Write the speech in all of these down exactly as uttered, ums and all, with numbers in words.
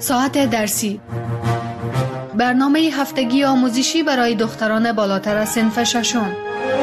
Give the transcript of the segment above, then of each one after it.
ساعت درسی، برنامه هفتگی آموزشی برای دختران بالاتر از صنف ششم.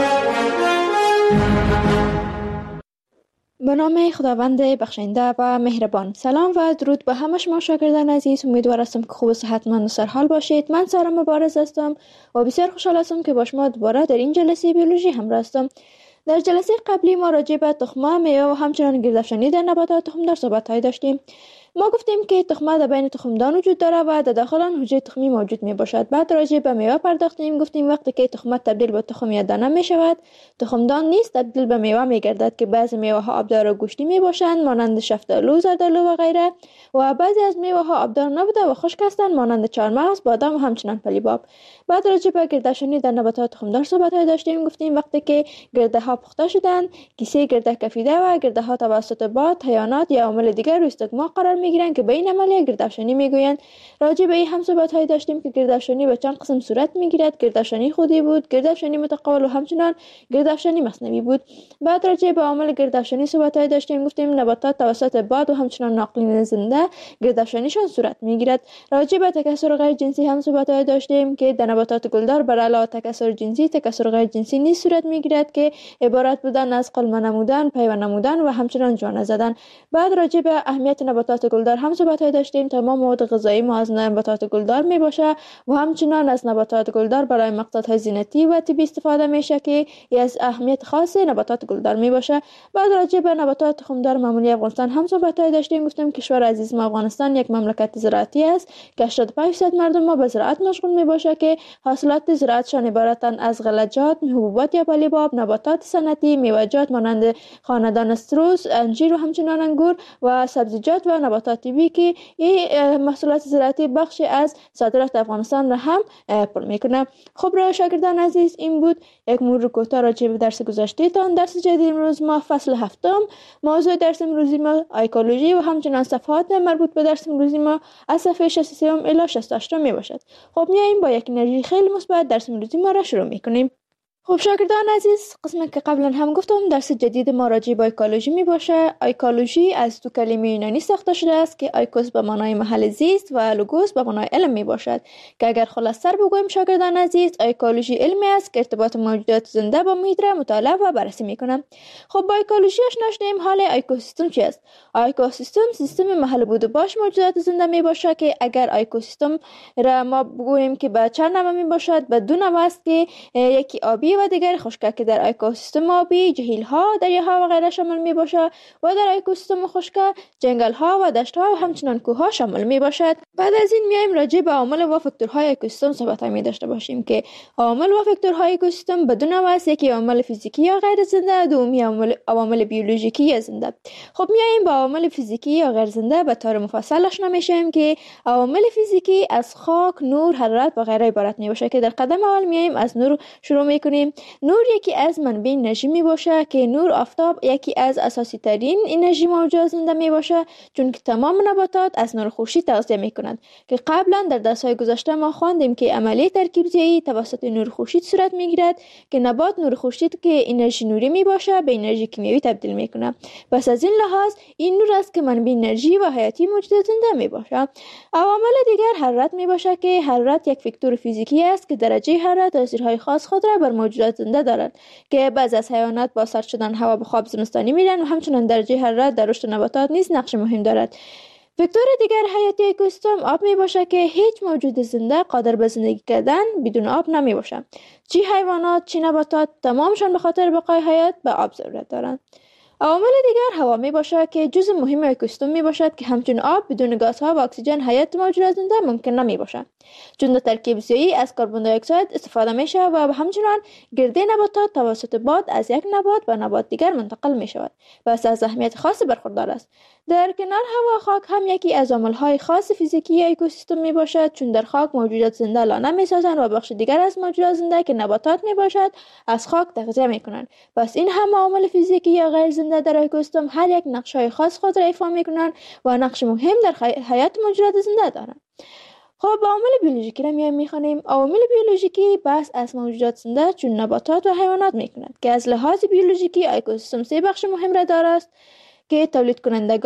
به نام خداوند بخشنده و مهربان. سلام و درود به همه شما شاگردان عزیز. امیدوار هستم که خوب و صحتمند و سرحال باشید. من سارا مبارز هستم و بسیار خوشحال هستم که با شما دوباره در این جلسه بیولوژی همراه هستم. در جلسه قبلی ما راجع به تخمه، میوه و همچنین گردافشانی در نباتات تخمدار صحبت‌هایی داشتیم. ما گفتیم که تخمه در بین تخمدان وجود داره و در داخل آن حجره تخمی موجود می باشد. بعد راجع به میوه پرداختیم. گفتیم وقتی که تخمه تبدیل به تخم یا دانه می شود، تخمدان نیز تبدیل به میوه می گردد که بعضی میوه ها آبدار و گوشتی می باشند مانند شفتالو، زردالو و غیره، و بعضی از میوه ها آبدار نبوده و خشک هستند مانند چهارمغز، بادام و همچنین پلیباب. بعد راجع به گردافشانی در نباتات تخمدار صحبت‌های داشتیم. گفتیم وقتی که گرده ها پخته شدند، کیسه گرده کفیده و گرده ها توسط باد، حیوانات یا عوامل دیگر روی استگما قرار میگیرند که به این عملیه گردافشانی میگویند. راجع به این هم صحبت‌های داشتیم که گردافشانی به چند قسم صورت میگیرد. گردافشانی خودی بود، گردافشانی متقابل و همچنین گردافشانی مصنوعی بود. بعد راجع به عوامل گردافشانی صحبت‌های داشتیم. گفتیم نباتات توسط باد و همچنین ناقلین زنده گردافشانیشان صورت میگیرد. راجع به تکثر غیر جنسی هم صحبت‌های داشتیم که در نباتات گلدار بر علاوه تکثر جنسی، تکثر غیر جنسی نیز صورت میگیرد که عبارت بودن از قلمه نمودن، پیوند نمودن و همچنین جوانه زدن. بعد راجع به اهمیت نباتات گلدار هم صحبت‌های داشتیم. تمام مواد غذایی ما از نباتات گلدار میباشه و همچنین از نباتات گلدار برای مقصدهای زینتی و طبی استفاده میشه که ای از اهمیت خاص نباتات گلدار میباشه. بعد راجع به نباتات تخمدار معمولی افغانستان هم صحبت‌های داشتیم. گفتیم کشور عزیز ما افغانستان یک مملکت زراعتی است که هشتاد و پنج درصد مردم ما به زراعت مشغول میباشه که حاصلات زراعتشان عبارتند از غلجات، حبوبات یا پلیباب، نباتات صنعتی، میوه‌جات مانند خاندان استروس، انجیر و همچنین انگور و سبزیجات و نباتات طبیعی که این محصولات زراعتی بخشی از صادرات افغانستان را هم پر میکنه. خب را شاگردان عزیز، این بود یک مرور کوتاه راجع به درس گذشته تان. درس جدید امروز ما فصل هفتم، موضوع درس امروزی ما ایکولوژی و همچنین صفحات مربوط به درس امروزی ما از صفحه شصت و سه الی شصت و هشت می باشد. خب میایم با یک انرژی خیلی مثبت درس امروزی ما را شروع میکنیم. خب شاگردان عزیز، قسمی که قبلا هم گفتم درس جدید ما راجع به ایکولوژی می باشه. ایکولوژی از دو کلمه یونانی ساخته شده است که ایکوس به معنای محل زیست و لوگوس به معنای علم می باشد که اگر خلاص‌تر بگویم شاگردان عزیز، ایکولوژی علمی است که ارتباط موجودات زنده با محیط را مطالعه و بررسی میکنه. خب با ایکولوژی آشنا شدیم. حال ایکوسیستم چی است؟ ایکوسیستم سیستم محل بود و باش موجودات زنده می باشه که اگر ایکوسیستم را ما بگوییم که به چند نوع می باشد، به دو نوع است که یکی آبی و دیگر خشک که در اکوسیستم آبی جهیل ها، دریاها و غیره شامل می باشد و در اکوسیستم خشک جنگل ها و دشت ها و همچنین کوه ها شامل می باشد. بعد از این میایم راجع به عوامل و فاکتورهای اکوسیستم صحبت می داشته باشیم که عوامل و فاکتورهای اکوسیستم به دو نوع است، یکی عوامل فیزیکی یا غیر زنده، دومی عوامل عوامل بیولوژیکی یا زنده. خب میایم با عوامل فیزیکی یا غیر زنده به طور مفصل آشنا میشیم که عوامل فیزیکی از خاک، نور، حرارت و غیره عبارت می باشه که در قدم اول میایم از نور شروع میکنیم. نور یکی از منبع انرژی می باشه که نور آفتاب یکی از اساسی ترین انرژی موجود زنده می باشه، چون که تمام نباتات از نور خورشید تغذیه می کنند که قبلا در درس‌های گذشته ما خواندیم که عملیه ترکیب‌ریزی توسط نور خورشید صورت می گیرد که نبات نور خورشید که انرژی نوری می باشه به انرژی کیمیایی تبدیل می کنه. پس از این لحاظ این نور است که منبع انرژی و حیاتی موجود زنده می باشه. عوامل دیگر حرارت می باشه که حرارت یک فاکتور فیزیکی است که درجه حرارت تاثیرهای خاص خود را بر موجودات زنده دارند که بعضی از حیوانات با سرد شدن هوا به خواب زمستانی میرن و همچنین درجه حرارت در رشد نباتات نیز نقش مهم دارد. فاکتور دیگر حیاتی اکوسیستم آب می باشه که هیچ موجود زنده قادر به زندگی کردن بدون آب نمی باشه. چی حیوانات چی نباتات تمامشان به خاطر بقای حیات به آب ضرورت دارند. عوامل دیگر هوا می باشه که جزء مهم اکوسیستم می باشد که همچون آب بدون گازها و اکسیژن حیات موجودات زنده ممکن نمی باشه، چون در ترکیب ضوئی از کربن دی اکساید استفاده میشه و همچنین گرده نباتات توسط باد از یک نبات به نبات دیگر منتقل می شود و از اهمیت خاص برخوردار است. در کنار هوا، خاک هم یکی از عامل‌های خاص فیزیکی اکوسیستم می باشد، چون در خاک موجودات زنده لانه می سازند و بخش دیگر از موجودات زنده که نباتات می باشد از خاک تغذیه می کنند. پس این هم عوامل فیزیکی یا غیر زنده در اکوسیستم هر یک نقش‌های خاص خود را ایفا می کنند و نقش مهم در حیات موجودات زنده دارند. خب عوامل بیولوژیکی را میایم میخوانیم. عوامل بیولوژیکی بحث از موجودات زنده چون نباتات و حیوانات میکنند که از لحاظ بیولوژیکی اکوسیستم سه بخش مهم را دارد که تولید کنندگان،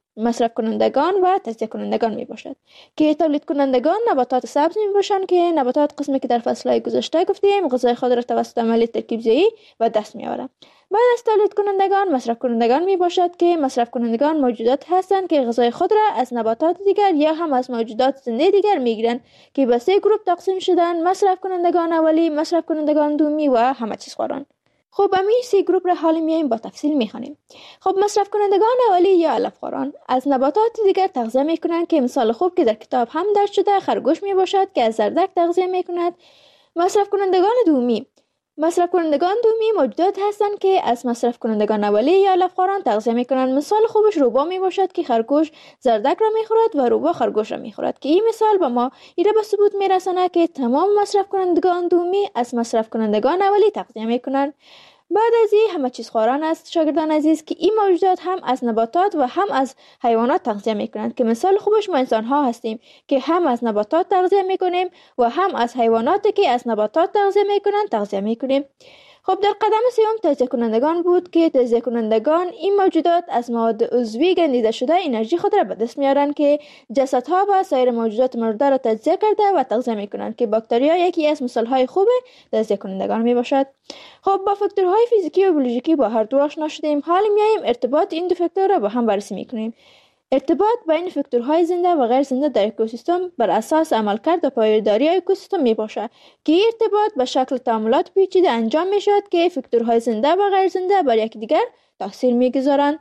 مصرف کنندگان و تجزیه کنندگان می باشد که تولید کنندگان نباتات سبز می باشند که نباتات قسمی که در فصلهای گذشته گفتیم غذای خود را توسط عملیه ترکیب زایی و دست می آورند. بعد از تولید کنندگان مصرف کنندگان می باشد که مصرف کنندگان موجودات هستند که غذای خود را از نباتات دیگر یا هم از موجودات زنده دیگر می گیرند که به سه گروه تقسیم شدند: مصرف کنندگان اولی، مصرف کنندگان دومی و همه چیز خواران. خب امی سه گروه را حالا میایم با تفصیل میخوانیم. خب مصرف کنندگان اولی یا علف خواران از نباتات دیگر تغذیه میکنند که مثال خوب که در کتاب هم درج شده خرگوش می باشد که از زردک تغذیه میکند. مصرف کنندگان دومی مصرف کنندگان دومی موجودات هستند که از مصرف کنندگان اولی یا علف خواران تغذیه میکنند. مثال خوبش روبا می باشد که خرگوش زردک را میخورد و روبا خرگوش را میخورد که این مثال با ما ایره به ثبوت میرساند که تمام مصرف کنندگان دومی از مصرف کنندگان اولی تغذیه میکنند. بعد از این همه چیز خواران است شاگردان عزیز که این موجودات هم از نباتات و هم از حیوانات تغذیه میکنند که مثال خوبش ما انسان ها هستیم که هم از نباتات تغذیه میکنیم و هم از حیواناتی که از نباتات تغذیه میکنند تغذیه میکنیم. خب در قدم سوم تجزیه کنندگان بود که تجزیه کنندگان این موجودات از مواد عضوی گندیده شده انرژی خود را به دست میارند که جسدها و سایر موجودات مرده را تجزیه کرده و تغذیه میکنند که باکتریا یکی از مثالهای خوب تجزیه کنندگان می باشد. خب با فاکتورهای فیزیکی و بیولوژیکی با هر دو آشنا شدیم. حالا میایم ارتباط این دو فاکتور را با هم بررسی میکنیم. ارتباط بین فاکتورهای زنده و غیر زنده در اکوسیستم بر اساس عملکرد و پایداری اکوسیستم می باشد که این ارتباط به شکل تعاملات پیچیده انجام می شود که فاکتورهای زنده و غیر زنده بر یکدیگر تاثیر می گذارند.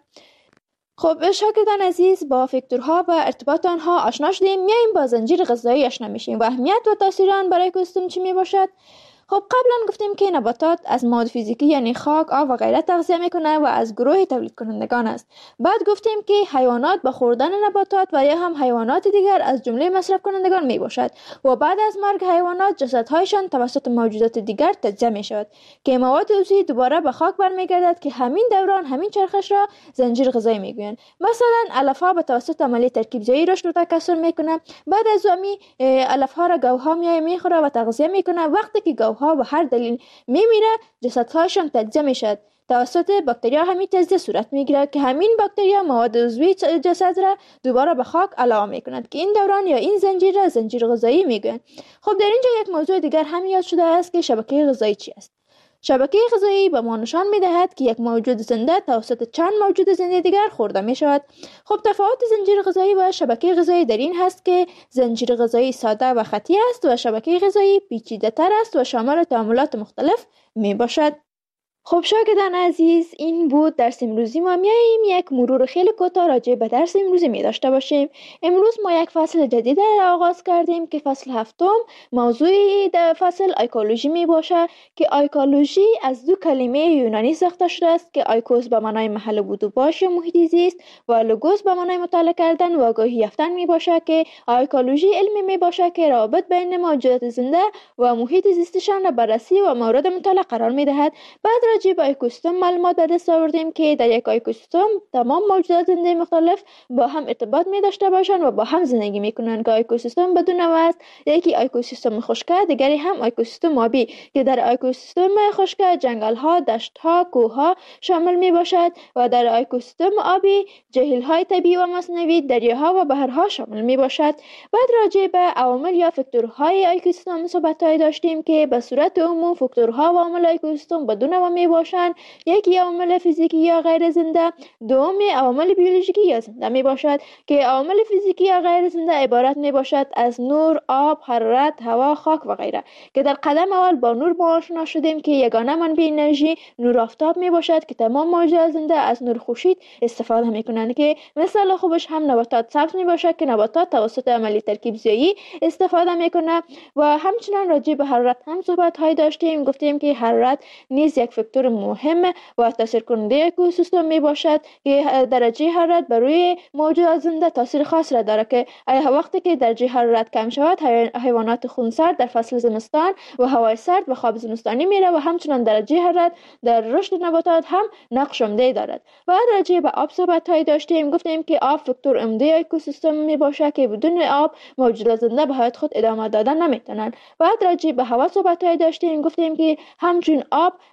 خب شاگردان عزیز با فاکتورها و ارتباط آنها آشنا شدیم. میایم با زنجیر غذایی آشنا میشیم و اهمیت و تاثیر آن برای اکوسیستم چی می باشد. خب قبلا گفتیم که نباتات از مواد فیزیکی یعنی خاک، آب و غیره تغذیه میکنه و از گروه تولید کنندگان است. بعد گفتیم که حیوانات با خوردن نباتات و یا هم حیوانات دیگر از جمله مصرف کنندگان می باشد و بعد از مرگ حیوانات جسدهایشان توسط موجودات دیگر تجزیه می شود که مواد عضوی دوباره به خاک برمیگردد که همین دوران همین چرخش را زنجیر غذایی میگویند. مثلا علف ها به توسط عملیه ترکیب زایی رشد و تکثر میکنه. بعد از امی علف ها را گوها می میخوره و تغذیه میکنه. وقتی که گوها ها به هر دلیل میمیره جسدهایشان تجزیه میشد. توسط باکتریا همین تجزیه صورت میگیره که همین باکتریا مواد عضوی جسد را دوباره به خاک علاوه میکنند که این دوران یا این زنجیر را زنجیر غذایی میگویند. خب در اینجا یک موضوع دیگر هم یاد شده است که شبکه غذایی چی است. شبکه غذایی به ما نشان میدهد که یک موجود زنده توسط چند موجود زنده دیگر خورده می شود. خب تفاوت زنجیر غذایی و شبکه غذایی در این هست که زنجیر غذایی ساده و خطی است و شبکه غذایی پیچیده تر است و شامل تعاملات مختلف می باشد. خب شاگردان عزیز این بود درس امروزی ما. میاییم یک مرور خیلی کوتاه راجع به درس امروزی می داشته باشیم. امروز ما یک فصل جدید را آغاز کردیم که فصل هفتم موضوع در فصل ایکولوژی می باشه که ایکولوژی از دو کلمه یونانی ساخته شده است که ایکوس به معنای محل بود و باش محیط زیست و لوگوس به معنای مطالعه کردن و آگاهی یافتن می باشه که ایکولوژی علمی می باشه که روابط بین موجودات زنده و محیط زیستشان را بررسی و مورد مطالعه قرار می دهد. بعد راجع به اکوسیستم معلومات به دست آوردیم که در یک اکوسیستم تمام موجودات زنده مختلف با هم ارتباط می داشته باشند و با هم زندگی می کنند که اکوسیستم بدون نوع است. یکی اکوسیستم خشک، دیگری هم اکوسیستم آبی که در اکوسیستم خشک جنگل ها، دشت ها، کوه ها شامل می باشد و در اکوسیستم آبی جهیل های طبیعی و مصنوعی، دریاها و بحرها شامل می باشد. بعد راجع به عوامل یا فاکتورهای اکوسیستم صحبت داشتیم که به صورت عموم فاکتورها و عوامل اکوسیستم بدون نوع می باشند. یکی عوامل فیزیکی یا غیر زنده، دوم عوامل بیولوژیکی یا زنده می باشد که عوامل فیزیکی یا غیر زنده عبارت می باشد از نور، آب، حرارت، هوا، خاک و غیره که در قدم اول با نور ما آشنا شدیم که یگانه منبع انرژی نور آفتاب می باشد که تمام موجودات زنده از نور خورشید استفاده می کنند که مثال خوبش هم نباتات سبز می باشد که نباتات توسط عملیه ترکیب زایی استفاده می کنند. و همچنان راجع به حرارت هم صحبت های داشتیم. گفتیم که حرارت نیز یک فاکتور مهم و تاثیر کننده اکوسیستم می باشد که درجه حرارت بر روی موجودات زنده تاثیر خاص را دارد که وقتی که درجه حرارت کم شود حیوانات خونسرد در فصل زمستان و هوای سرد به خواب زمستانی میره و همچنان درجه حرارت در رشد نباتات هم نقش عمده دارد. بعد راجع به آب صحبت های داشتیم. گفتیم که آب فاکتور عمده اکوسیستم می باشد که بدون آب موجودات زنده به حیات خود ادامه دادن نمیتونن. بعد راجع به هوا صحبت های داشتیم. گفتیم که همچون آب هوا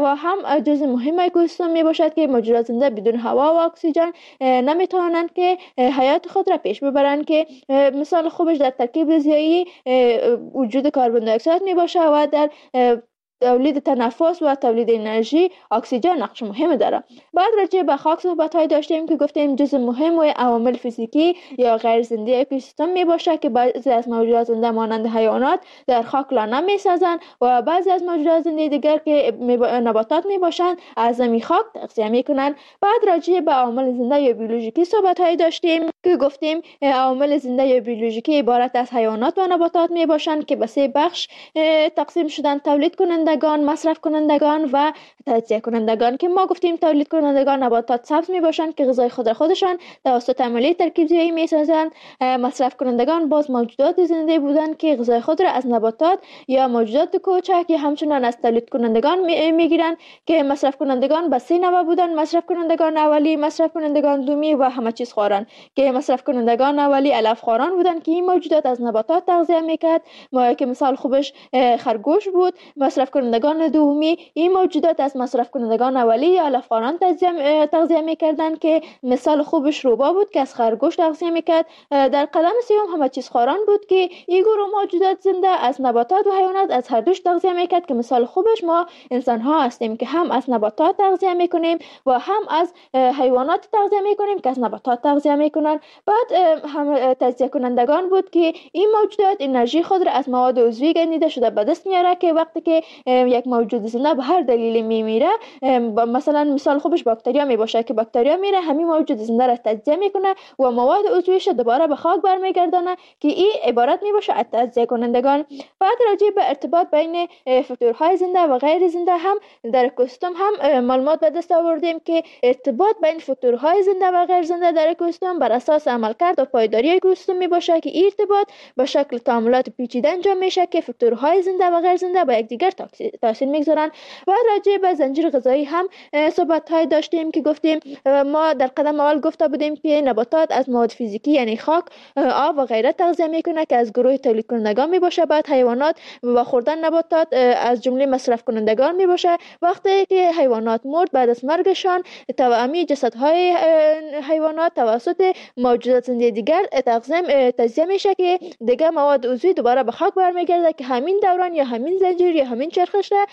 هوا هم جزء مهم اکوسیستم می باشد که موجودات زنده بدون هوا و اکسیژن نمیتوانند که حیات خود را پیش ببرند، که مثال خوبش در ترکیب ریزیایی وجود کربن دی اکساید می باشه و در تولید تنفس و تولید انرژی اکسیژن نقش مهم داره. بعد راجع به خاک صحبت های داشتیم که گفتیم جزء مهم و عوامل فیزیکی یا غیر زنده اکوسیستم می باشه که بعضی از موجودات زنده مانند حیوانات در خاک لا نمی سازند و بعضی از موجودات زنده دیگر که نباتات می باشند از زمین خاک تغذیه می کنند. بعد راجع به عوامل زنده یا بیولوژیکی صحبت های داشتیم که گفتیم عوامل زنده یا بیولوژیکی عبارت از حیوانات و نباتات می باشند که به سه بخش تقسیم شدن: تولید کننده کنندگان، مصرف کنندگان و تجزیه کنندگان. که ما گفتیم تولید کنندگان نباتات سبز می باشند که غذای خود را خودشان توسط عملیه ترکیب زیایی می سازند. مصرف کنندگان باز موجودات زنده بودند که غذای خود را از نباتات یا موجودات کوچک یا همچنان از تولید کنندگان می گیرند که مصرف کنندگان به سه نوع بودند: مصرف کنندگان اولی، مصرف کنندگان دومی و همه چیز خواران. که مصرف کنندگان اولی علف خواران بودند که این موجودات از نباتات تغذیه میکرد، که مثال خوبش خرگوش بود. مصرف کنندگان دومی این موجودات از مصرف کنندگان اولی یا علف خواران تغذیه میکردند، که مثال خوبش روبا بود که از خرگوش تغذیه میکرد. در قدم سوم همه چیز خواران بود که این گروه موجودات زنده از نباتات و حیوانات از هر دوش تغذیه میکرد، که مثال خوبش ما انسان ها هستیم که هم از نباتات تغذیه میکنیم و هم از حیوانات تغذیه میکنیم که از نباتات تغذیه میکنن. بعد هم تجزیه کنندگان بود که این موجودات انرژی خود را از مواد عضوی گندیده شده به دست میاره، که وقتی که یک موجود زنده به هر دلیلی میمیره، مثلا مثال خوبش باکتریا می باشه که باکتریا میره همین موجود زنده را تجزیه میکنه و مواد عضویش دوباره به خاک برمیگردانه، که این عبارت می باشه از تجزیه کنندگان. بعد راجع به ارتباط بین فاکتورهای زنده و غیر زنده هم در اکوسیستم هم معلومات به دست آوردیم که ارتباط بین فاکتورهای زنده و غیر زنده در اکوسیستم بر اساس عملکرد و پایداری اکوسیستم می باشه، که این ارتباط به شکل تعاملات پیچیده انجام میشه که فاکتورهای زنده و غیر زنده با یکدیگر تاثیر میگذارن. و راجع به زنجیر غذایی هم صحبت های داشتیم که گفتیم ما در قدم اول گفته بودیم که نباتات از مواد فیزیکی یعنی خاک، آب و غیره تغذیه میکنه که از گروه تولید کنندگان می باشه. بعد حیوانات و خوردن نباتات از جمله مصرف کنندگان می باشه. وقتی که حیوانات مرد بعد از مرگشان توأمی جسدهای حیوانات توسط موجودات زنده دیگر تقسیم تجزیه میشه که دیگه مواد عضوی دوباره به خاک برمیگرده، که همین دوران یا همین زنجیر یا همین چرخش را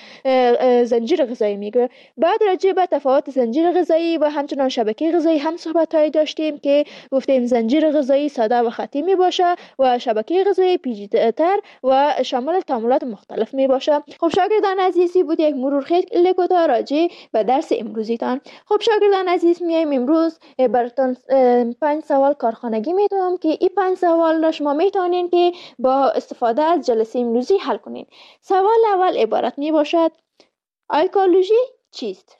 زنجیر غذایی میگه. بعد راجع به تفاوت زنجیر غذایی و همچنان شبکه غذایی هم صحبت های داشتیم که گفتیم زنجیر غذایی ساده و خطی می باشه و شبکه غذایی پیچیده‌تر و شامل تعاملات مختلف می باشه. خب شاگردان عزیزی بود یک مرور خیلی کوتاه راجع به درس امروزیتان. خب شاگردان عزیز میایم امروز براتون پنج سوال کارخانگی میدم که این پنج سوال را شما میتونین که با استفاده از جلسه امروزی حل کنین. سوال اول عبارت می باشد: ایکولوژی چیست؟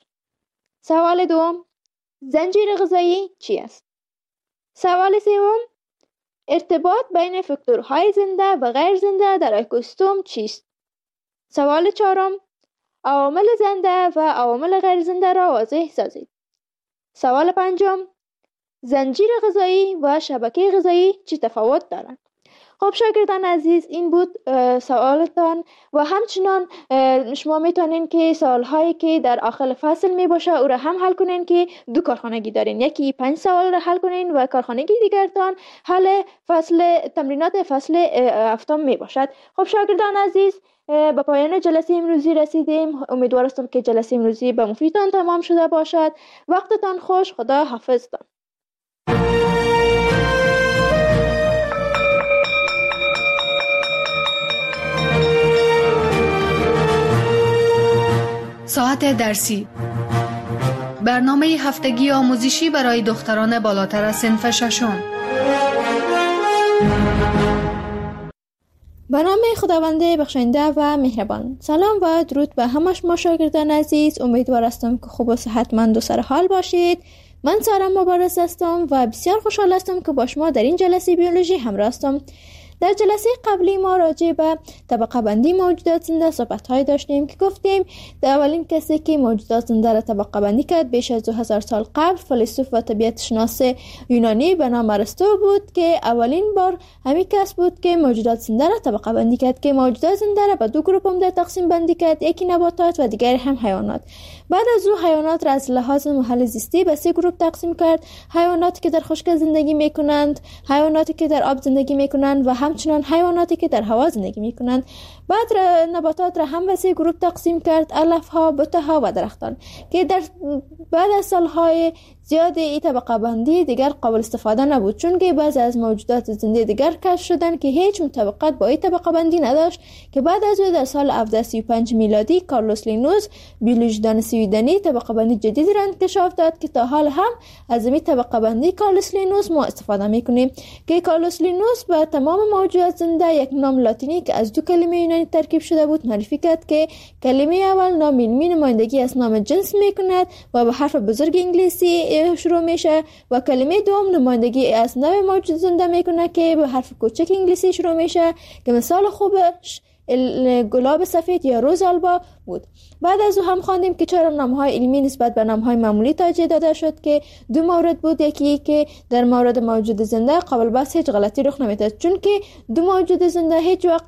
سوال دوم: زنجیر غذایی چی است؟ سوال سوم: ارتباط بین فاکتورهای زنده و غیر زنده در اکوسیستم چیست؟ سوال چهارم: عوامل زنده و عوامل غیر زنده را واضح سازید. سوال پنجم: زنجیر غذایی و شبکه غذایی چی تفاوت دارند؟ خب شاگردان عزیز این بود سوالتان و همچنان شما میتونین که سوالهایی که در آخر فصل می باشه او را هم حل کنین، که دو کارخانگی دارین، یکی پنج سوال را حل کنین و کارخانگی دیگرتان حل فصل تمرینات فصل هفتم می باشد. خب شاگردان عزیز به پایان جلسه امروزی رسیدیم. امیدوار هستم که جلسه امروزی به مفیدتان تمام شده باشد. وقتتان خوش. خدا حافظتان. ساعت درسی، برنامه هفتگی آموزشی برای دختران بالاتر از صنف ششم. به نام خداوند بخشنده و مهربان. سلام و درود به همه شما شاگردان عزیز. امیدوار هستم که خوب و صحتمند و سرحال باشید. من سارا مبارز هستم و بسیار خوشحال هستم که با شما در این جلسه بیولوژی همراه هستم. در جلسه قبلی ما راجع به طبقه بندی موجودات زنده صحبت های داشتیم که گفتیم در اولین کسی که موجودات زنده را طبقه بندی کرد بیش از دو هزار سال قبل فیلسوف و طبیعت شناس یونانی به نام ارسطو بود که اولین بار همین کس بود که موجودات زنده را طبقه بندی کرد که موجودات زنده را به دو گروه عمده تقسیم بندی کرد، یکی نباتات و دیگر هم حیوانات. بعد از او حیوانات را از لحاظ محل زیستی به سه گروه تقسیم کرد: حیواناتی که در خشک زندگی میکنند، حیواناتی که در آب زندگی میکنند و همچنین حیواناتی که در هوا زندگی میکنند. بعد نباتات را هم به سه گروه تقسیم کرد: علف ها، بوته ها و درختان، که در بعد از سالهای زیاد این طبقه بندی دیگر قابل استفاده نبود، چون که بعضی از موجودات زنده دیگر کشف شدند که هیچ مطابقت با این طبقه بندی نداشت، که بعد از او در سال هفتصد و سی و پنج میلادی کارلوس لینوس بیولوژیدان سویدنی طبقه بندی جدیدی را انکشاف داد که تا حال هم از این طبقه بندی کارلوس لینوس ما استفاده میکنیم، که کارلوس لینوس به تمام موجودات زنده یک نام لاتینی که از دو کلمه یونانی ترکیب شده بود معرفی کرد که کلمه اول نام علمی نمایندگی از نام جنس میکند و به حرف بزرگ انگلیسی شروع میشه و کلمه دوم نمایندگی از نوع موجود زنده میکنه که به حرف کوچک انگلیسی شروع میشه که مثال خوبش گلاب سفید یا روز آلبا بود. بعد از او هم خواندیم که چرا نامهای علمی نسبت به نامهای معمولی توجیه داده شد، که دو مورد بود: یکی که در مورد موجود زنده قابل بحث هیچ غلطی رخ نمیداد، چون که دو موجود زنده هیچ وقت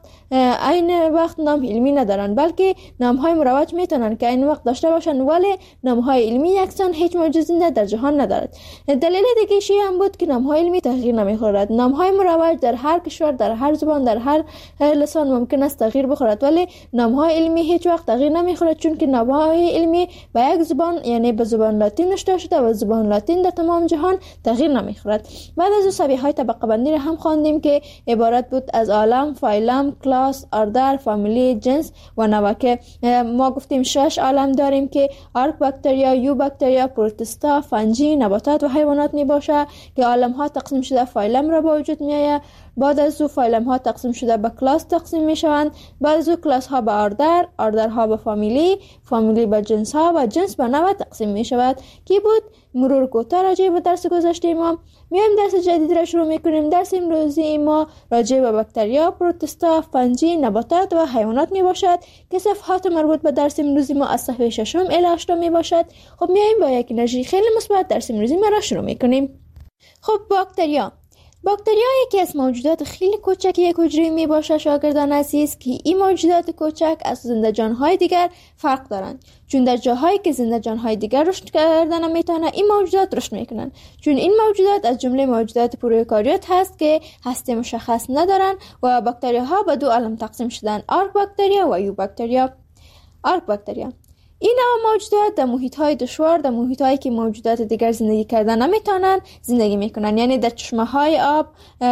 عین وقت نام علمی ندارن، بلکه نامهای مروج میتونن که عین وقت داشته باشن، ولی نامهای علمی یکسان هیچ موجود زنده در جهان ندارد. دلیل دیگه شی هم بود که نامهای علمی تغییر نمیخورد. نامهای مروج در هر کشور، در هر زبان، در هر لسان ممکن است تغییر بخورد، ولی نامهای علمی هیچ وقت تغییر نمیخورد، چون که نامهای علمی به یک زبان یعنی به زبان لاتین نوشته شده و زبان لاتین در تمام جهان تغییر نمیخورد. بعد از او سبیه های طبقه بندی را هم خواندیم که عبارت بود از عالم، فایلم، کلاس، اردر، فامیلی، جنس و نوع، که ما گفتیم شش عالم داریم که آرک باکتریا، یو باکتریا، پروتستا، فنجی، نباتات و حیوانات می باشه، که عالم ها تقسیم شده فایلم را به وجود می آید. بعد از او فایلم ها تقسیم شده به کلاس تقسیم می شوند، بعد از او کلاس ها به آردر، آردر ها به فامیلی، فامیلی به جنس ها و جنس به نوع تقسیم می شود. کی بود مرور کوتاه راجع به درس گذشته ما. میایم درس جدید را شروع میکنیم. درس امروزی ما راجع به باکتریا، پروتستا، فنجی، نباتات و حیوانات می باشد که صفحات مربوط به درس امروزی ما از صفحه ششم الی هشتم می باشد. خب میایم با یک انرژی خیلی مثبت درس امروزی ما را شروع میکنیم. خب باکتریا باکتریا یکی از موجودات خیلی کوچک یک حجره می باشه شاگردان عزیز، که این موجودات کوچک از زنده جانهای دیگر فرق دارند، چون در جاهایی که زنده جانهای دیگر رشد کردن نمیتونه این موجودات رشد میکنن، چون این موجودات از جمله موجودات پروکاریوت هست که هسته مشخص ندارن و باکتریاها به دو عالم تقسیم شدن: آرک باکتریا و یو باکتریا. آرک باکتریا این نوع موجودات در محیط‌های دشوار، در محیط‌هایی که موجودات دیگر زندگی کردن نمیتونن زندگی میکنن، یعنی در چشمه‌های آب،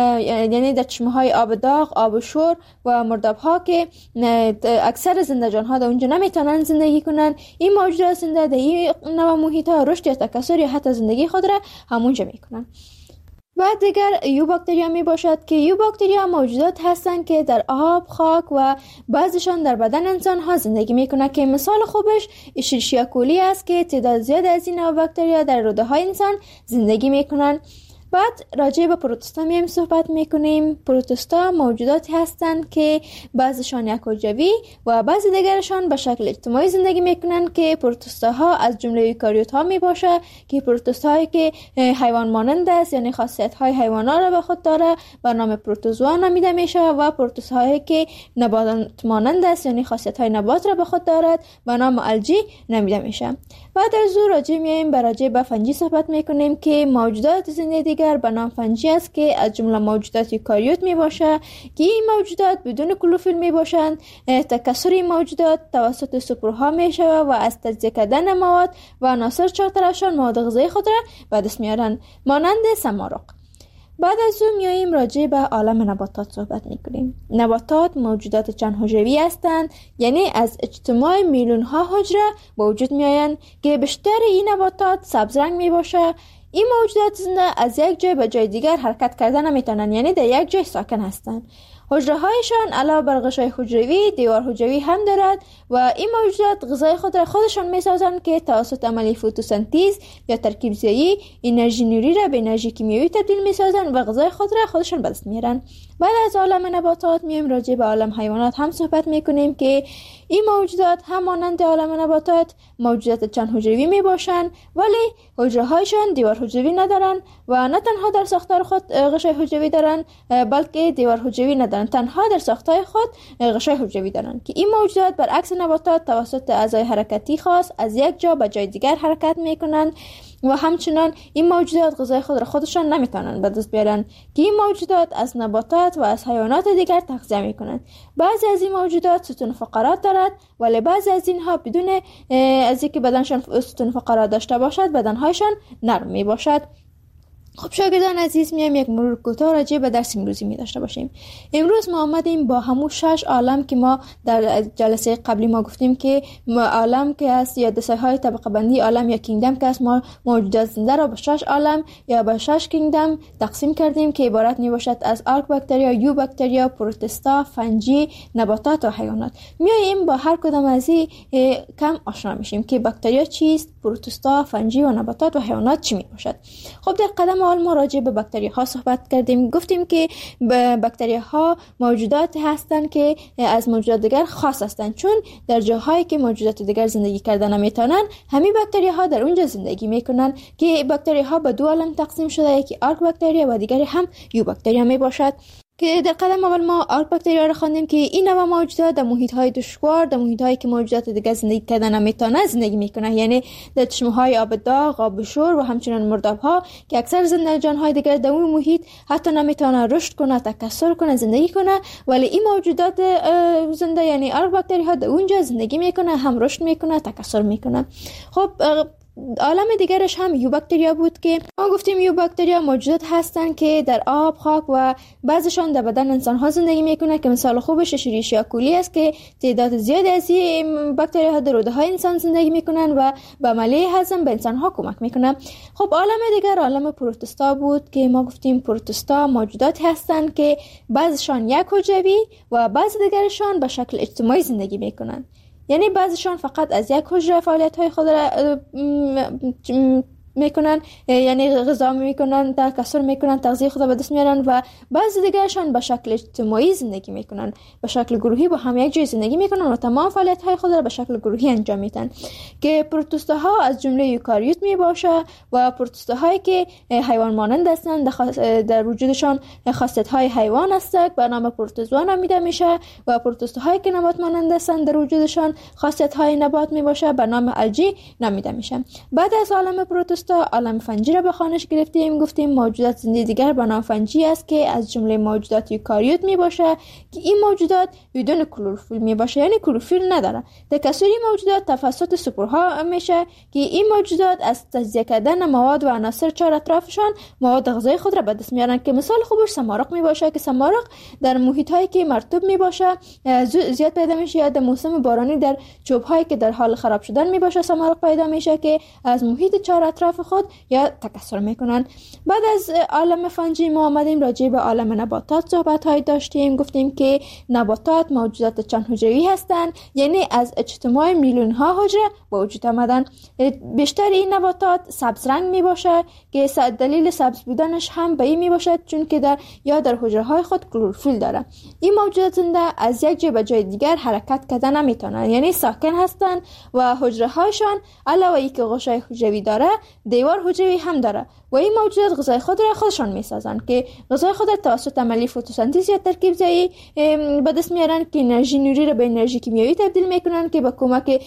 یعنی در چشمه‌های آب داغ، آب شور و مرداب‌ها که اکثر زنده جان‌ها در اونجا نمیتونن زندگی کنن. این موجودات زنده در این نوع محیط‌ها رشد یا تکثر یا حتی زندگی خود را همونجا میکنن. بعد دیگر یو باکتریا می باشد که یو باکتریا موجودات هستند که در آب، خاک و بعضیشان در بدن انسان ها زندگی می کنند، که مثال خوبش اشریشیا کولی است که تعداد زیاد از این نوع باکتریا در روده های انسان زندگی می کنند. بعد راجع به پروتستا میم صحبت میکنیم. پروتستا موجوداتی هستند که بعضیشان یک حجروی و بعضی دیگرشان به شکل اجتماعی زندگی میکنن، که پروتستا ها از جمله ایوکاریوت ها می باشه، که پروتستا هایی که حیوان مانند است یعنی خاصیت های حیوانات را به خود داره به نام پروتوزوا نامیده میشه، و پروتوزوا هایی که نبات مانند است یعنی خاصیت های نبات را به خود دارد به نام الژی نامیده میشه. بعد از او راجع میایم به راجع به فنجی صحبت میکنیم که موجودات زنده دیگر به نام فنجی است که از جمله موجودات یوکاریوت می باشه، که این موجودات بدون کلوروفیل می باشند. تکثر این موجودات توسط سپرها می شود و از تجزیه کردن مواد و عناصر چهارطرفشان مواد غذایی خود را به دست میارن، مانند سمارق. بعد از او میاییم راجع به عالم نباتات صحبت میکنیم. نباتات موجودات چند حجروی هستند، یعنی از اجتماع میلیون ها حجره به وجود میآیند، که بیشتر این نباتات سبز رنگ می باشه. این موجودات زنده از یک جای به جای دیگر حرکت کردن نمیتونن، یعنی در یک جای ساکن هستند. حجره هایشان علاوه بر غشای حجروی دیوار حجروی هم دارد و این موجودات غذای خود را خودشان میسازند که توسط عملیه فتوسنتز یا ترکیب زایی انرژی نوری را به انرژی کیمیایی تبدیل میسازند و غذای خود را خودشان به دست میارند. بعد از عالم نباتات میایم راجع به عالم حیوانات هم صحبت میکنیم که این موجودات هم مانند عالم نباتات موجودات چند حجروی می باشند، ولی حجره هایشان دیوار حجروی ندارند و نه تنها در ساختار خود غشای حجروی دارند بلکه دیوار حجروی ندارند، تنها در ساختار خود غشای حجروی دارند که این موجودات برعکس نباتات توسط اعضای حرکتی خاص از یک جا به جای دیگر حرکت میکنند و همچنان این موجودات غذای خود را خودشان نمیتونند به دست بیارن که این موجودات از نباتات و از حیوانات دیگر تغذیه میکنند. بعضی از این موجودات ستون فقرات دارد ولی بعضی از اینها بدون از اینکه بدنشان ستون فقرات داشته باشد بدنهایشان نرم می باشد. خب شاگردان عزیز، میایم یک مرور کوتاه راجع به درس امروزی می داشته باشیم. امروز ما آمدیم با همون شش عالم که ما در جلسه قبلی ما گفتیم که عالم که است یا دسته های طبقه بندی عالم یا کینگدم که است، ما موجودات زنده را به شش عالم یا به شش کینگدم تقسیم کردیم که عبارت می باشد از آرک باکتریا، یو باکتریا، پروتستا، فنجی، نباتات و حیوانات. میایم با هر کدام از این کم آشنا میشیم که باکتریا چیست، پروتستا، فنجی و نباتات و حیوانات چی می باشد. خب در قدم اول ما راجع به باکتریا ها صحبت کردیم. گفتیم که باکتریا ها موجودات هستند که از موجودات دیگر خاص هستند، چون در جاهایی که موجودات دیگر زندگی کردن نمیتونن همین باکتریا ها در اونجا زندگی میکنن که باکتریا ها به دو عالم تقسیم شده، یکی آرک باکتریا و دیگری هم یو باکتریا می باشد که در قدم اول ما آرک باکتریا را خواندیم که این نوع موجودات در محیط های دشوار، در محیط هایی که موجودات دیگر زندگی کردن نمیتونن زندگی میکنن، یعنی در چشمه های آب داغ، آب شور و همچنین مرداب ها که اکثر زندگان های دیگر در اون محیط حتی نمیتونن رشد کنه، تکثر کنه، زندگی کنه، ولی این موجودات زنده یعنی آرک باکتریا ها در اونجا زندگی میکنه، هم رشد میکنه، تکثر میکنه. خب عالم دیگرش هم یو باکتریا بود که ما گفتیم یو باکتریا موجودات هستند که در آب، خاک و بعضشان در بدن انسان ها زندگی میکنه که مثال خوبش اشریشیا کولی است که تعداد زیادی از این باکتریا ها در روده های انسان زندگی میکنن و به عملیه هضم به انسان ها کمک میکنه. خب عالم دیگر عالم پروتستا بود که ما گفتیم پروتستا موجودات هستند که بعضشان یک حجروی و بعض دیگرشان به شکل اجتماعی زندگی میکنن، یعنی بعضیشان فقط از یک حجره فعالیت های خود را میکنن، یعنی غذا میکنن، تکثر میکنن، تغذیه خود را به دست میارن و بعضی دیگرشان به شکل اجتماعی زندگی میکنن، به شکل گروهی با هم یک جای زندگی میکنن و تمام فعالیت های خود را به شکل گروهی انجام میدن که پروتوستاها از جمله یوکاریوت میباشه و پروتوستاهایی که حیوان مانند هستند در وجودشان خاصیت های حیوان هستند به نام پروتوزوا نامیده میشه و پروتوستاهایی که نبات مانند هستند در وجودشان خاصیت های نبات میباشه به نام الژی نامیده میشه. بعد از عالم پروتوستا عالم فنجی را به خوانش گرفتیم. گفتیم موجودات زنده دیگر به نام فنجی است که از جمله موجودات یوکاریوت می باشه که این موجودات بدون کلروفیل می باشه، یعنی کلروفیل نداره. تکثر این موجودات توسط سپورها میشه که این موجودات از تجزیه کردن مواد و عناصر چهار اطرافشان مواد غذایی خود را به دست میارن که مثال خوبش سمارق می باشه که سمارق در محیط هایی که مرطوب می باشه زیاد پیدا میشه، یا در موسم بارانی در چوب هایی که در حال خراب شدن می باشه سمارق پیدا میشه که از محیط چهار اطراف خود یا تکثر میکنن. بعد از عالم فنجی ما آمدیم راجع به عالم نباتات صحبت های داشتیم. گفتیم که نباتات موجودات چند حجروی هستند، یعنی از اجتماع میلیون ها حجره به وجود آمدن. بیشتر این نباتات سبز رنگ می باشه که دلیل سبز بودنش هم به این می باشد چون که در یا در حجره های خود کلروفیل داره. این موجودات زنده از یک جای به جای دیگر حرکت کردن نمیتونن، یعنی ساکن هستند و حجره هایشان علاوه ای که غشای حجروی داره دیوار حجروی هم داره و این موجودات غذای خود را خودشان میسازند که غذای خود را توسط عملیه فتوسنتز یا ترکیب زایی به دست میارن که انرژی نوری را به انرژی کیمیایی تبدیل میکنن که با کمک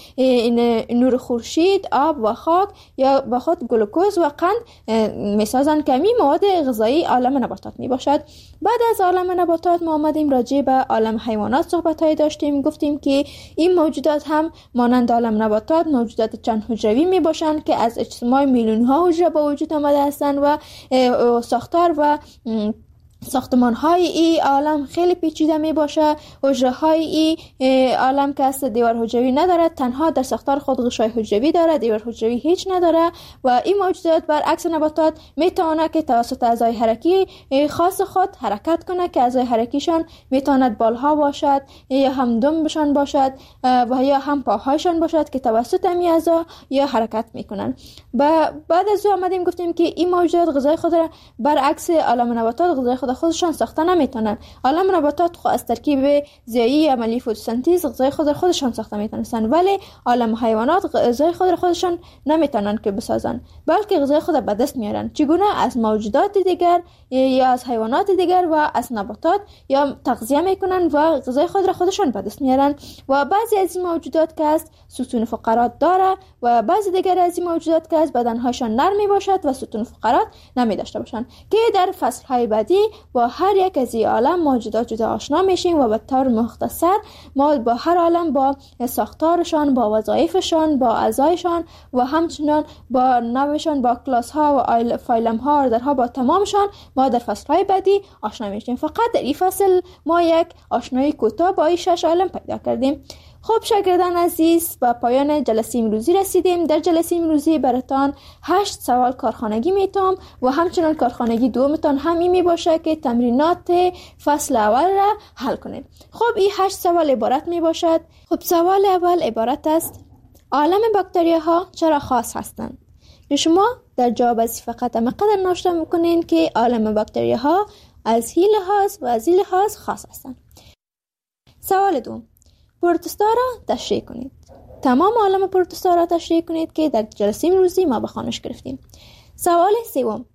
نور خورشید، آب و خاک یا با خود گلوکوز و قند میسازن که می مواد غذایی عالم نباتات می باشد. بعد از عالم نباتات ما آمدیم راجع به عالم حیوانات صحبت های داشتیم. گفتیم که این موجودات هم مانند عالم نباتات موجودات چند حجروی می باشند که از اجتماع میلیون ها حجره با وجود آمده هستند و ساختار و ساختمان های ای عالم خیلی پیچیده می باشه. حجره های ای عالم که است دیوار حجروی نداره، تنها در ساختار خود غشای حجروی داره، دیوار حجروی هیچ نداره. و این موجودات برعکس نباتات می تواند که توسط اعضای حرکی خاص خود حرکت کنه که اعضای حرکیشان می تواند بالها باشد یا هم دمبشان باشد و یا هم پاهایشان باشد که توسط امی اعضا یا حرکت میکنن. و بعد از او آمدیم گفتیم که این موجودات غذای خود را برعکس عالم نباتات غذای خود خودشان ساخته نمیتونن. عالم نباتات خود از ترکیب ضیایی عملی فتوسنتز غذای خود را خودشان ساخته میتونن، ولی عالم حیوانات غذای خود را خودشان نمیتونن که بسازن، بلکه غذای خود را به دست میارن. چگونه؟ از موجودات دیگر یا از حیوانات دیگر و از نباتات یا تغذیه میکنن و غذای خود را خودشان به دست میارن. و بعضی از این موجودات که است ستون فقرات داره و بعضی دیگر از این موجودات که است بدنهاشان نرم می باشد و ستون فقرات نمی داشته باشند، که در فصل های بعدی با هر یک از این عالم موجودات جدا آشنا میشیم و به طور مختصر ما با هر عالم با ساختارشان، با وظایفشان، با اعضایشان و همچنان با نوعشان، با کلاس ها و فایلم ها، اردرها، با تمامشان ما در فصل های بعدی آشنا میشیم. فقط در این فصل ما یک آشنایی کوتاه با این شش عالم پیدا کردیم. خب شاگردان عزیز، به پایان جلسه امروزی رسیدیم. در جلسه امروزی براتان هشت سوال کارخانگی میتام و همچنان کارخانگی دومتان همین می باشه که تمرینات فصل اول را حل کنید. خب این هشت سوال عبارت می باشد. خب سوال اول عبارت است: عالم باکتریا ها چرا خاص هستند؟ شما در جواب از فقط مقدر نوشته میکنین که عالم باکتریا ها از این لحاظ و از این لحاظ خاص هستند. سوال دوم: پروتوستا را تشریح کنید. تمام عالم پروتوستا را تشریح کنید که در جلسه امروزی ما به خوانش گرفتیم. سوال سوم: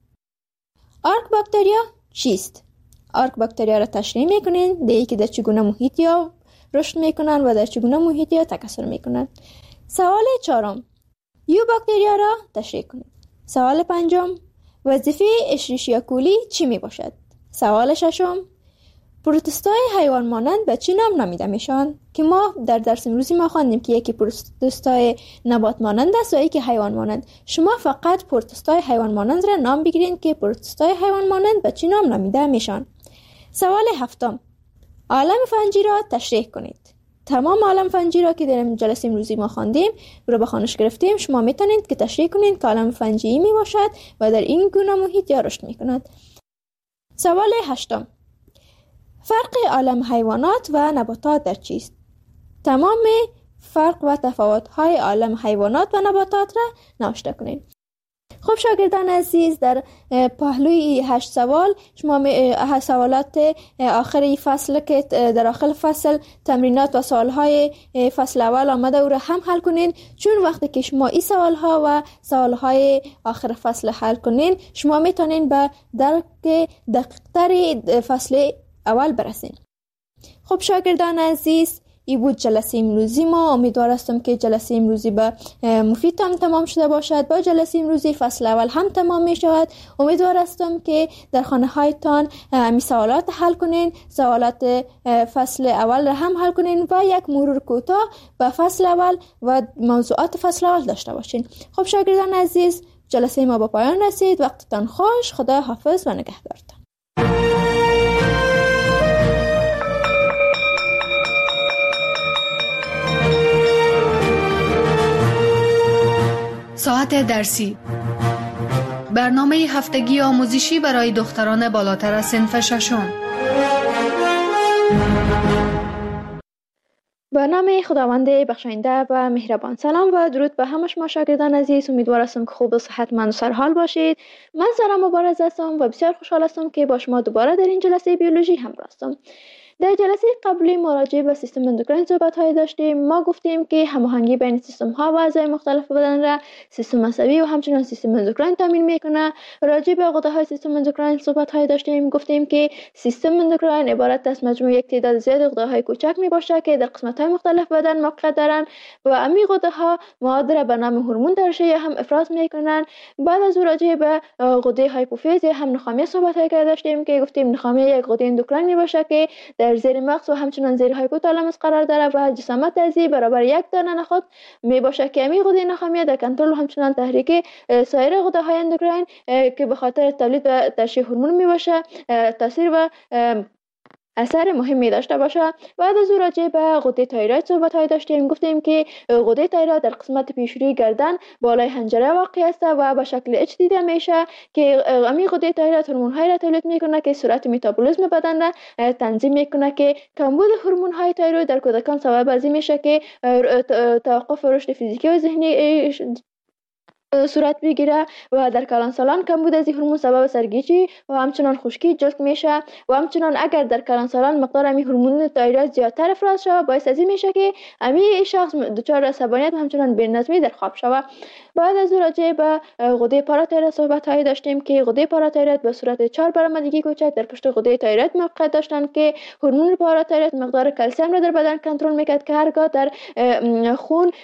آرک باکتریا چیست؟ آرک باکتریا را تشریح میکنید، دیگه که در چگونه محیطی ها رشد میکنن و در چگونه محیطی ها تکثر میکنن. سوال چهارم: یو باکتریا را تشریح کنید. سوال پنجم: وظیفه اشریشیا کولی چی می باشد؟ سوال ششم: پروتوستای حیوان مانند به چی نام نامیده میشن؟ که ما در درس امروزی ما خواندیم که یکی پروتوستای نبات مانند است و یکی حیوان مانند. شما فقط پروتوستای حیوان مانند را نام بگیرین که پروتوستای حیوان مانند به چی نام نامیده میشن. سوال هفتم: عالم فنجی را تشریح کنید. تمام عالم فنجی را که در جلسه امروزی ما خواندیم رو به خوانش گرفتیم، شما میتونید که تشریح کنید که عالم فنجی می باشد و در این گونه محیط یا رشد میکند. سوال هشتم: فرق عالم حیوانات و نباتات در چیست؟ تمام فرق و تفاوت‌های عالم حیوانات و نباتات را نوشته کنید. خب شاگردان عزیز، در پهلوی هشت سوال شما هشت سوالات آخری فصل که در آخر فصل تمرینات و سوالهای فصل اول آمده او را هم حل کنین، چون وقتی که شما این سوالها و سوالهای آخر فصل حل کنین شما میتونین به درک دقیق‌تر فصل اول برسین. خب شاگردان عزیز، این بود جلسه امروزی ما. امیدوار هستم که جلسه امروزی به مفید هم تمام شده باشد. با جلسه امروزی فصل اول هم تمام می شود. امیدوار هستم که در خانه هایتان می سوالات حل کنین، سوالات فصل اول را هم حل کنین و یک مرور کوتاه به فصل اول و موضوعات فصل اول داشته باشین. خب شاگردان عزیز، جلسه ما به پایان رسید. وقتتان خوش. خدا حافظ و نگهدارتان. ساعت درسی، برنامه هفتگی آموزشی برای دختران بالاتر از صنف ششم. به نام خداوند بخشاینده و مهربان. سلام و درود به همه شما شاگردان عزیز. امیدوار هستم که خوب و صحتمند و سرحال باشید. من سارا مبارز هستم و بسیار خوشحال هستم که با شما دوباره در این جلسه بیولوژی همراه هستم. در جلسه قبلی مراجعه به سیستم اندوکراین صحبت‌های داشتیم. ما گفتیم که هماهنگی بین سیستم‌ها و اعضای مختلف بدن را سیستم عصبی و همچنین سیستم اندوکراین تامین می‌کنه. راجع به غده‌های سیستم اندوکراین صحبت‌های داشتیم. گفتیم که سیستم اندوکراین عبارت از مجموعه یک تعداد زیاد غده‌های کوچک میباشه که در قسمت‌های مختلف بدن موقع دارن و امی غده‌ها مواد را به نام هورمون ترشح هم افراز می‌کنن. بعد از راجع به غده هایپوفیز هم نخامیه صحبت‌های داشتیم که گفتیم نخامیه یک غده اندوکراین میباشه که در در زیر مغز و همچنان زیر هایپوتالاموس قرار داره و جسامت ازی برابر یک دانه نخود می باشه که امی غده نخامیه در کنترل و همچنان تحریک سایر غده های اندوکراین که به خاطر تولید و ترشح هورمون می باشه تاثیر و اثر مهمی داشته باشه. بعد از او راجع به غده تایروید صحبت های داشتیم. گفتیم که غده تایروید در قسمت پیشروی گردن بالای حنجره واقع است و به شکل اچ دیده میشه که امی غده تایروید هورمون های را تولید میکنه که سرعت متابولیسم بدن را تنظیم میکنه که کمبود هورمون های تایروید در کودکان سبب از این میشه که توقف رشد فیزیکی و ذهنی صورت بگیره و در کلانسالان کمبود از این هورمون سبب سرگیجی و همچنان خشکی جلد میشه و همچنان اگر در کلانسالان مقدار امی هورمون تایروید زیادتر افراز شود باعث از این میشه که امی شخص دچار عصبانیت و همچنان بی‌نظمی در خواب شود. بعد از او راجع به غده پاراتایروید صحبت هایی داشتیم که غده پاراتایروید به صورت چهار برآمدگی کوچک در پشت غده تایروید موقعیت داشتند که هورمون پاراتایروید مقدار کلسیم را در بدن کنترل میکرد که هرگاه در خون